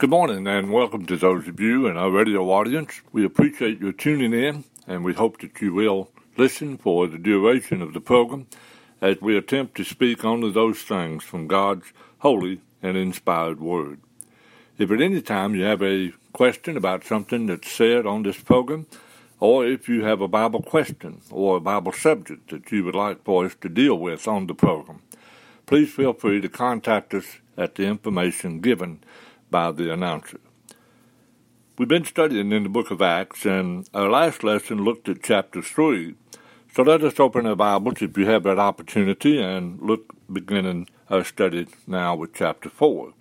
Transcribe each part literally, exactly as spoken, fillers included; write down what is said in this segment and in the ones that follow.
Good morning and welcome to those of you in our radio audience. We appreciate your tuning in and we hope that you will listen for the duration of the program as we attempt to speak only those things from God's holy and inspired word. If at any time you have a question about something that's said on this program, or if you have a Bible question or a Bible subject that you would like for us to deal with on the program, please feel free to contact us at the information given by the announcer. We've been studying in the book of Acts, and our last lesson looked at chapter three. So let us open our Bibles, if you have that opportunity, and look beginning our study now with chapter four.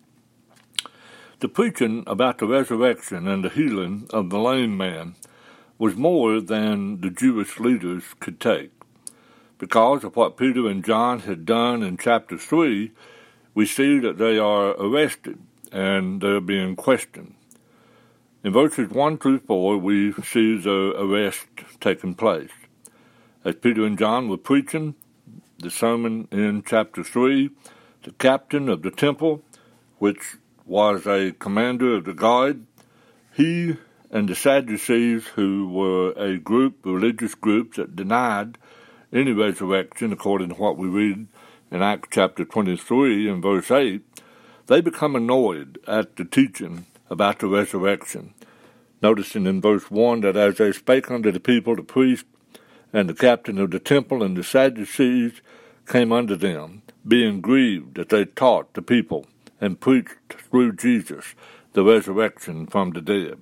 The preaching about the resurrection and the healing of the lame man was more than the Jewish leaders could take. Because of what Peter and John had done in chapter three, we see that they are arrested and they're being questioned. In verses one through four, we see the arrest taking place. As Peter and John were preaching the sermon in chapter three, the captain of the temple, which was a commander of the guard, he and the Sadducees, who were a group, a religious group that denied any resurrection, according to what we read in Acts chapter twenty-three and verse eight, they become annoyed at the teaching about the resurrection. Noticing in verse one that as they spake unto the people, the priest and the captain of the temple and the Sadducees came unto them, being grieved that they taught the people and preached through Jesus the resurrection from the dead.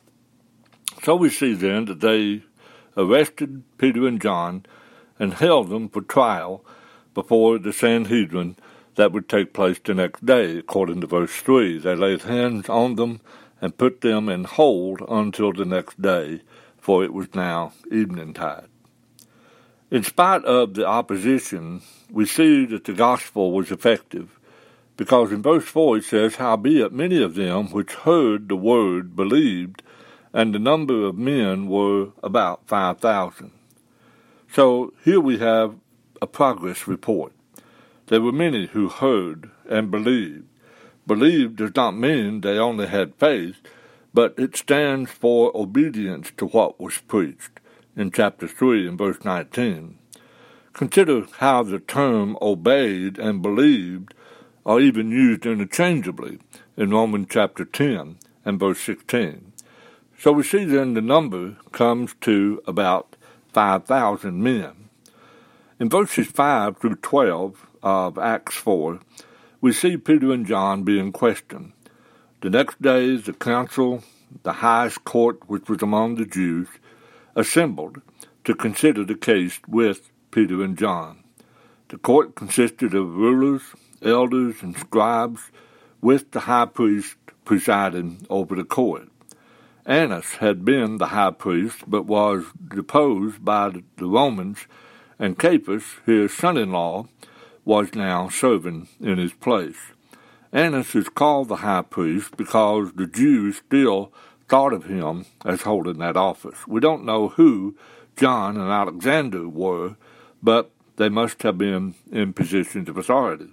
So we see then that they arrested Peter and John and held them for trial before the Sanhedrin that would take place the next day, according to verse three. They laid hands on them and put them in hold until the next day, for it was now eventide. In spite of the opposition, we see that the gospel was effective, because in verse four it says, Howbeit many of them which heard the word believed, and the number of men were about five thousand. So here we have a progress report. There were many who heard and believed. Believe does not mean they only had faith, but it stands for obedience to what was preached in chapter three and verse nineteen. Consider how the term obeyed and believed are even used interchangeably in Romans chapter ten and verse sixteen. So we see then the number comes to about five thousand men. In verses five through twelve of Acts four, we see Peter and John being questioned. The next day, the council, the highest court which was among the Jews, assembled to consider the case with Peter and John. The court consisted of rulers, elders, and scribes, with the high priest presiding over the court. Annas had been the high priest, but was deposed by the Romans, and Caiaphas, his son-in-law, was now serving in his place. Annas is called the high priest because the Jews still thought of him as holding that office. We don't know who John and Alexander were, but they must have been in positions of authority.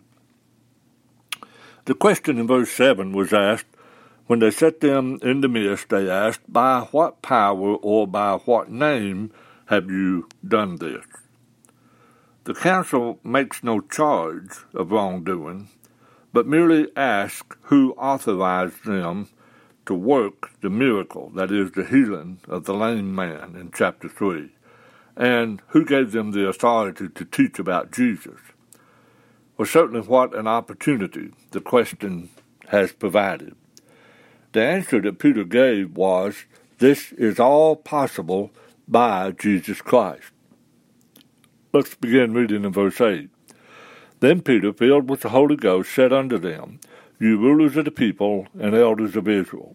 The question in verse seven was asked, when they set them in the midst, they asked, By what power or by what name have you done this? The council makes no charge of wrongdoing, but merely asks who authorized them to work the miracle, that is, the healing of the lame man in chapter three, and who gave them the authority to teach about Jesus. Well, certainly what an opportunity the question has provided. The answer that Peter gave was, this is all possible by Jesus Christ. Let's begin reading in verse eight. Then Peter, filled with the Holy Ghost, said unto them, You rulers of the people and elders of Israel,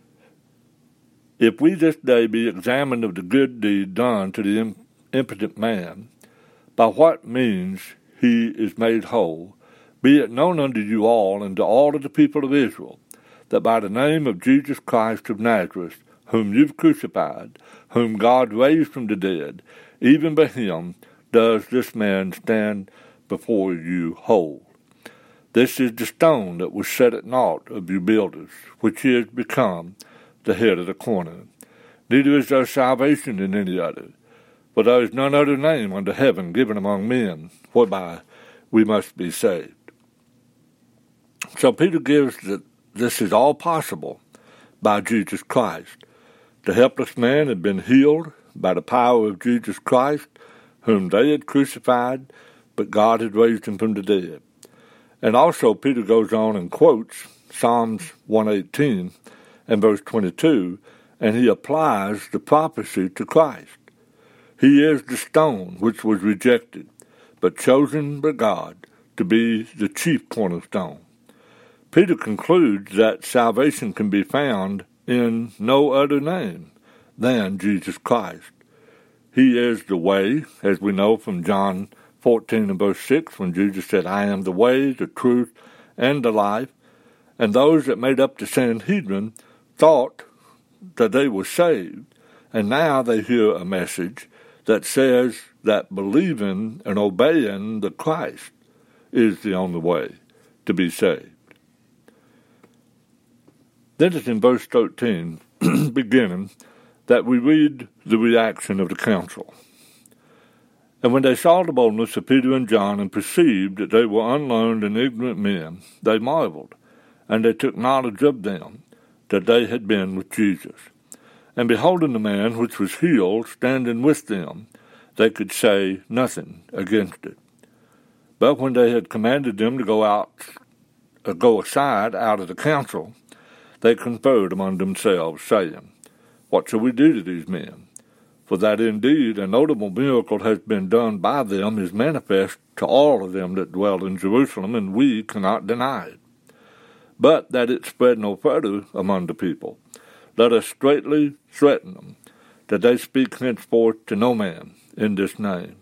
if we this day be examined of the good deed done to the impotent man, by what means he is made whole, be it known unto you all and to all of the people of Israel, that by the name of Jesus Christ of Nazareth, whom you've crucified, whom God raised from the dead, even by him does this man stand before you whole. This is the stone that was set at naught of you builders, which is become the head of the corner. Neither is there salvation in any other, for there is none other name under heaven given among men, whereby we must be saved. So Peter gives that this is all possible by Jesus Christ. The helpless man had been healed by the power of Jesus Christ, whom they had crucified, but God had raised him from the dead. And also Peter goes on and quotes Psalms one eighteen and verse twenty-two, and he applies the prophecy to Christ. He is the stone which was rejected, but chosen by God to be the chief cornerstone. Peter concludes that salvation can be found in no other name than Jesus Christ. He is the way, as we know from John fourteen and verse six, when Jesus said, I am the way, the truth, and the life. And those that made up the Sanhedrin thought that they were saved, and now they hear a message that says that believing and obeying the Christ is the only way to be saved. Then it's in verse thirteen, beginning, that we read the reaction of the council. And when they saw the boldness of Peter and John, and perceived that they were unlearned and ignorant men, they marveled, and they took knowledge of them, that they had been with Jesus. And beholding the man which was healed standing with them, they could say nothing against it. But when they had commanded them to go out, uh, go aside out of the council, they conferred among themselves, saying, What shall we do to these men? For that indeed a notable miracle has been done by them is manifest to all of them that dwell in Jerusalem, and we cannot deny it. But that it spread no further among the people, let us straitly threaten them, that they speak henceforth to no man in this name.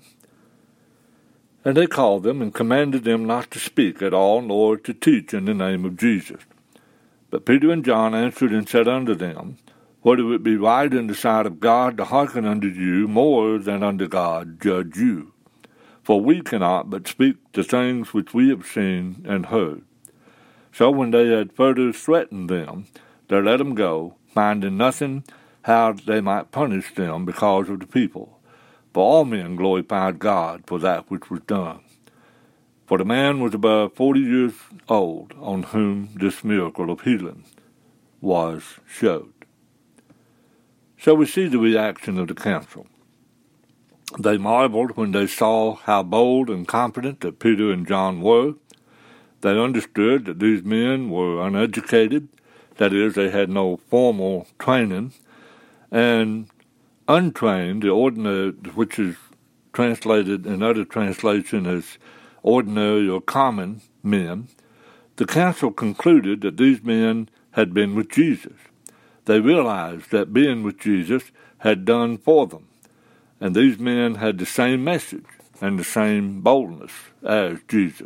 And they called them and commanded them not to speak at all, nor to teach in the name of Jesus. But Peter and John answered and said unto them, Whether it be right in the sight of God to hearken unto you more than unto God, judge you. For we cannot but speak the things which we have seen and heard. So when they had further threatened them, they let them go, finding nothing how they might punish them because of the people. For all men glorified God for that which was done. For the man was above forty years old, on whom this miracle of healing was showed. So we see the reaction of the council. They marveled when they saw how bold and confident that Peter and John were. They understood that these men were uneducated, that is, they had no formal training, and untrained, the ordinary, which is translated in other translation as ordinary or common men. The council concluded that these men had been with Jesus. They realized that being with Jesus had done for them, and these men had the same message and the same boldness as Jesus.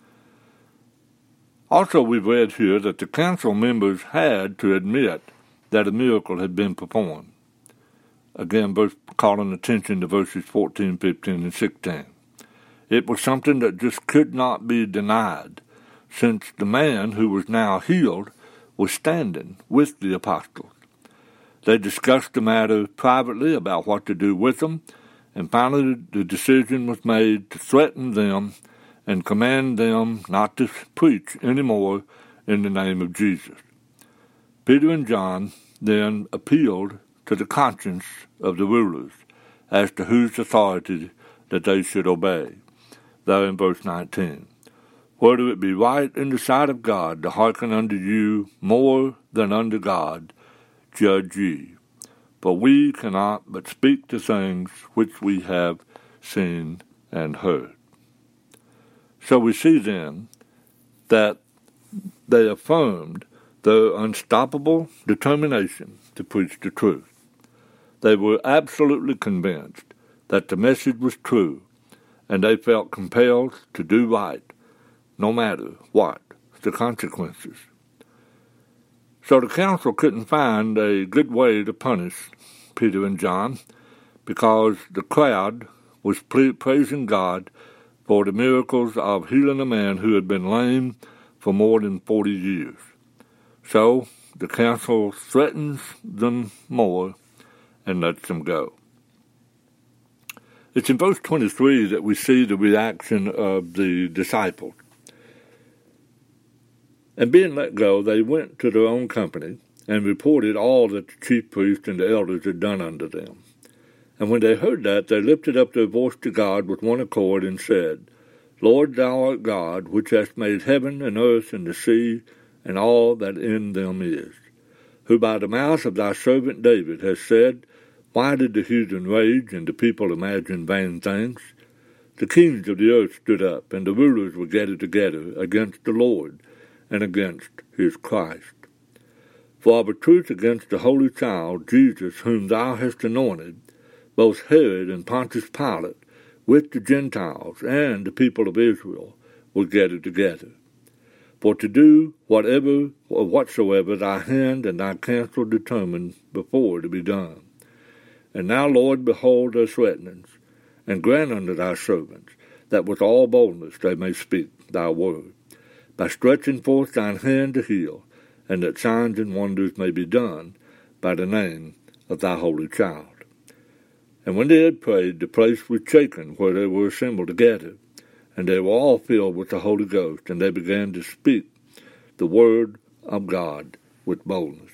Also, we've read here that the council members had to admit that a miracle had been performed. Again, verse, calling attention to verses fourteen, fifteen, and sixteen. It was something that just could not be denied, since the man who was now healed was standing with the apostles. They discussed the matter privately about what to do with them, and finally the decision was made to threaten them and command them not to preach any more in the name of Jesus. Peter and John then appealed to the conscience of the rulers as to whose authority that they should obey. There in verse nineteen. Whether it be right in the sight of God to hearken unto you more than unto God, judge ye. For we cannot but speak the things which we have seen and heard. So we see then that they affirmed their unstoppable determination to preach the truth. They were absolutely convinced that the message was true, and they felt compelled to do right, no matter what the consequences. So the council couldn't find a good way to punish Peter and John, because the crowd was praising God for the miracles of healing a man who had been lame for more than forty years. So the council threatens them more and lets them go. It's in verse twenty-three that we see the reaction of the disciples. And being let go, they went to their own company and reported all that the chief priests and the elders had done unto them. And when they heard that, they lifted up their voice to God with one accord and said, Lord, thou art God, which hast made heaven and earth and the sea and all that in them is, who by the mouth of thy servant David has said, Why did the heathen rage and the people imagine vain things? The kings of the earth stood up, and the rulers were gathered together against the Lord and against his Christ. For of a truth against the Holy Child, Jesus, whom thou hast anointed, both Herod and Pontius Pilate, with the Gentiles and the people of Israel, were gathered together, for to do whatever or whatsoever thy hand and thy counsel determined before to be done. And now, Lord, behold their threatenings, and grant unto thy servants, that with all boldness they may speak thy word, by stretching forth thine hand to heal, and that signs and wonders may be done by the name of thy holy child. And when they had prayed, the place was shaken where they were assembled together, and they were all filled with the Holy Ghost, and they began to speak the word of God with boldness.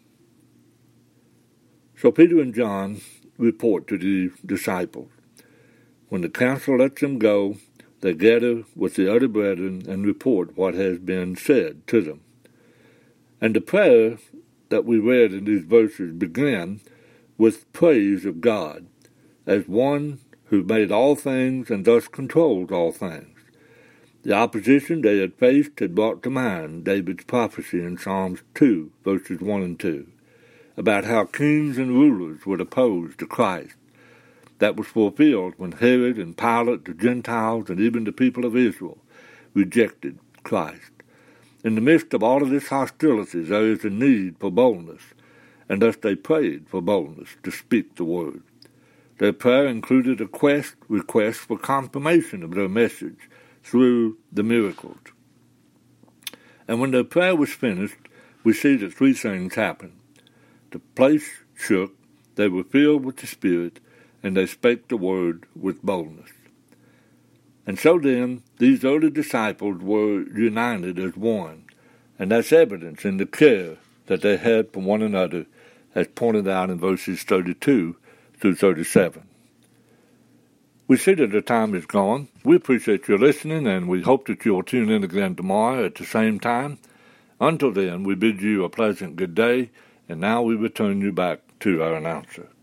So Peter and John report to the disciples. When the council lets them go, they gather with the other brethren and report what has been said to them. And the prayer that we read in these verses began with praise of God as one who made all things and thus controls all things. The opposition they had faced had brought to mind David's prophecy in Psalms two, verses one and two, about how kings and rulers would oppose to Christ. That was fulfilled when Herod and Pilate, the Gentiles, and even the people of Israel rejected Christ. In the midst of all of this hostility, there is a need for boldness, and thus they prayed for boldness to speak the word. Their prayer included a quest, request for confirmation of their message through the miracles. And when their prayer was finished, we see that three things happened. The place shook, they were filled with the Spirit, and they spake the word with boldness. And so then, these early disciples were united as one, and that's evidence in the care that they had for one another, as pointed out in verses thirty-two through thirty-seven. We see that the time is gone. We appreciate your listening, and we hope that you'll tune in again tomorrow at the same time. Until then, we bid you a pleasant good day, and now we return you back to our announcer.